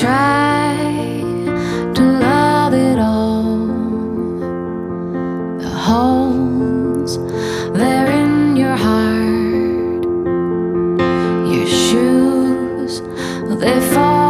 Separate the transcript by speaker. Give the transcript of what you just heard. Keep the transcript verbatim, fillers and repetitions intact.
Speaker 1: try to love it all. The holes there in your heart, your shoes, they fall